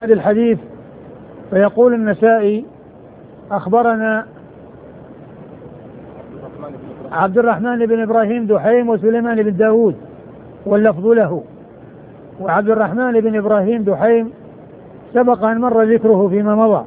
هذا الحديث فيقول النسائي أخبرنا عبد الرحمن بن إبراهيم دحيم وسليمان بن داود واللفظ له. وعبد الرحمن بن إبراهيم دحيم سبق أن مر ذكره فيما مضى،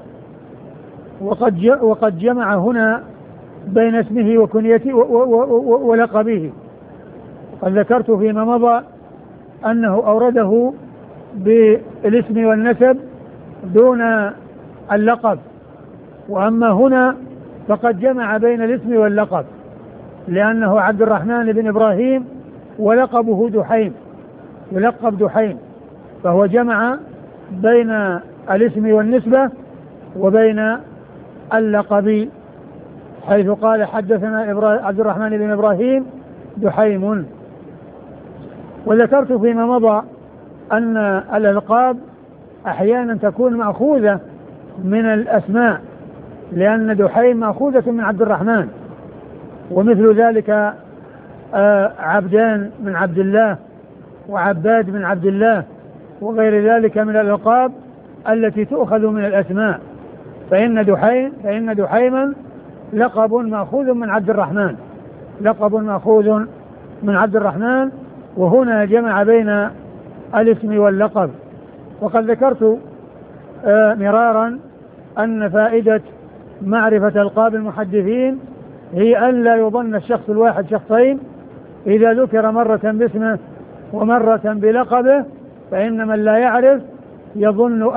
وقد جمع هنا بين اسمه وكنيته ولقبه. قد ذكرت فيما مضى أنه أورده بالاسم والنسب دون اللقب، وأما هنا فقد جمع بين الاسم واللقب، لأنه عبد الرحمن بن إبراهيم ولقبه دحيم، يلقب دحيم، فهو جمع بين الاسم والنسبة وبين اللقب، حيث قال حدثنا عبد الرحمن بن إبراهيم دحيم. وذكرت فيما مضى أن الألقاب أحيانا تكون مأخوذة من الأسماء، لأن دحيم مأخوذة من عبد الرحمن، ومثل ذلك عبدان من عبد الله وعباد من عبد الله وغير ذلك من الألقاب التي تؤخذ من الأسماء. فإن دحيما لقب مأخوذ من عبد الرحمن، لقب مأخوذ من عبد الرحمن، وهنا جمع بين الاسم واللقب. وقد ذكرت مرارا أن فائدة معرفة ألقاب المحدثين هي أن لا يظن الشخص الواحد شخصين إذا ذكر مرة باسمه ومرة بلقبه، فإن من لا يعرف يظن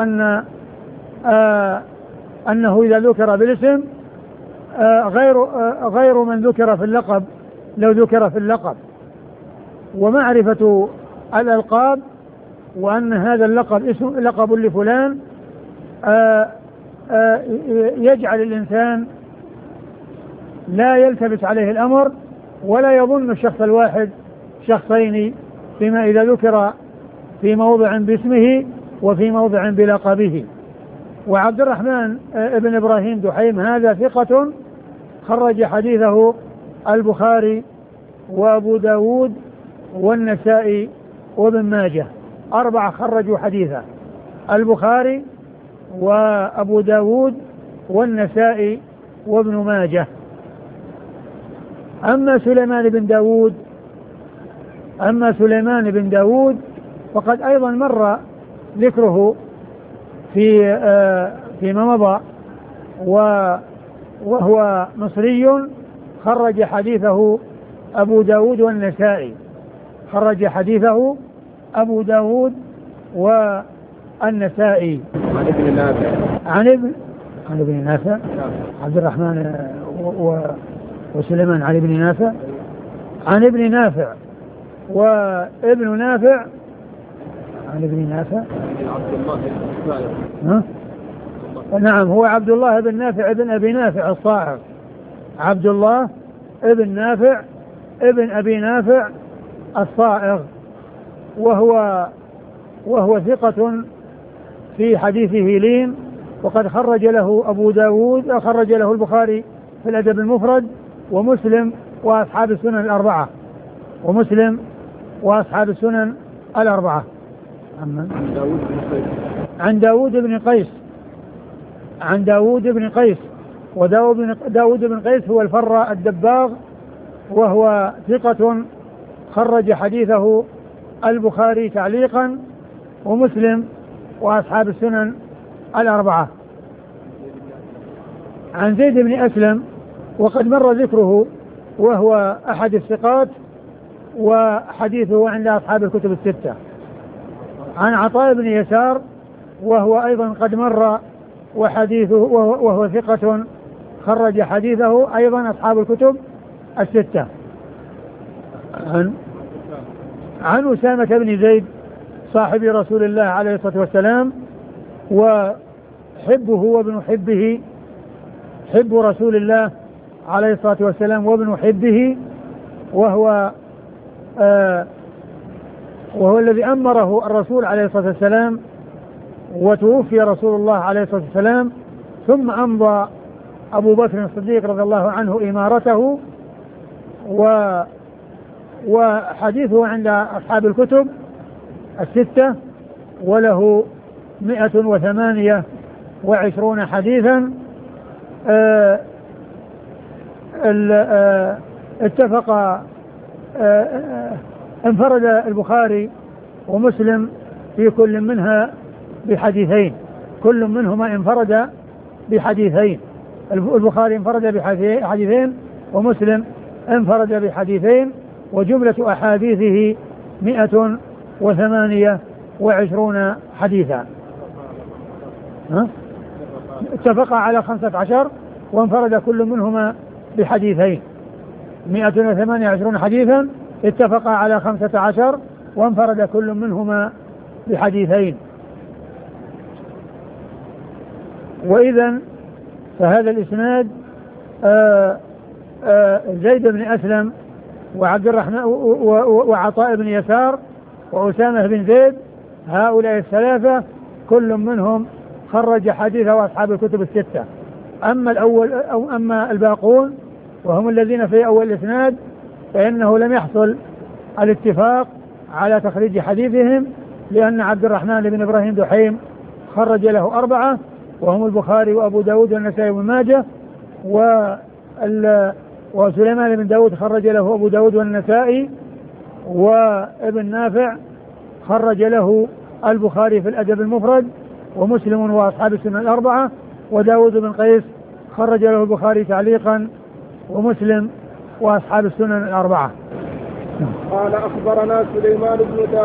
أنه إذا ذكر بالاسم غير من ذكر في اللقب لو ذكر في اللقب. ومعرفة الألقاب وأن هذا اللقب اسم لقب لفلان يجعل الإنسان لا يلتبس عليه الأمر ولا يظن الشخص الواحد شخصين فيما إذا ذكر في موضع باسمه وفي موضع بلقبه. وعبد الرحمن ابن إبراهيم دحيم هذا ثقة خرج حديثه البخاري وأبو داود والنسائي وابن ماجه، 4 خرجوا حديثه، البخاري وأبو داود والنسائي وابن ماجه. أما سليمان بن داود فقد أيضا مر ذكره فيما مضى، وهو مصري خرج حديثه أبو داود والنسائي، خرج حديثه أبو داود والنسائي. عن ابن نافع عبد الرحمن وسليمان عن ابن نافع عن ابن نافع وابن نافع عن ابن نافع نعم، هو عبد الله بن نافع ابن أبي نافع الصاعق، عبد الله ابن نافع ابن أبي نافع الصائغ، وهو ثقة في حديثه لين. وقد خرج له أبو داود، خرج له البخاري في الأدب المفرد ومسلم وأصحاب السنن الأربعة، عن داود بن قيس وداود بن قيس هو الفراء الدباغ، وهو ثقة خرج حديثه البخاري تعليقا ومسلم وأصحاب السنن الأربعة. عن زيد بن أسلم وقد مر ذكره، وهو أحد الثقات وحديثه عند أصحاب الكتب الستة. عن عطاء بن يسار وهو أيضا قد مر وحديثه وهو ثقة خرج حديثه أيضا أصحاب الكتب الستة. عن أسامة بن زيد صاحب رسول الله عليه الصلاة والسلام وحبه وابن حبه، حب رسول الله عليه الصلاة والسلام وابن حبه، وهو الذي أمره الرسول عليه الصلاة والسلام، وتوفي رسول الله عليه الصلاة والسلام ثم أمضى أبو بكر الصديق رضي الله عنه إمارته، وحديثه عند أصحاب الكتب الستة، وله 128 حديثا. اتفق انفرد البخاري ومسلم في كل منها بحديثين، كل منهما انفرد بحديثين. البخاري انفرد بحديثين ومسلم انفرد بحديثين، وجملة أحاديثه 128 حديثا. اتفق على 15 وانفرد كل منهما بحديثين. 128 حديثا اتفق على 15 وانفرد كل منهما بحديثين. وإذا فهذا الإسناد زيد بن أسلم وعبد الرحمن وعطاء بن يسار وأسامة بن زيد، هؤلاء الثلاثة كل منهم خرج حديثه أصحاب الكتب الستة. أما الباقون وهم الذين في أول الإسناد فإنه لم يحصل الاتفاق على تخريج حديثهم، لأن عبد الرحمن بن إبراهيم دحيم خرج له 4 وهم البخاري وأبو داود والنسائي وابن ماجه، وسليمان بن داود خرج له أبو داود والنسائي، وابن نافع خرج له البخاري في الأدب المفرد ومسلم وأصحاب السنن 4، وداود بن قيس خرج له البخاري تعليقا ومسلم وأصحاب السنن 4. قال أخبرنا سليمان بن داود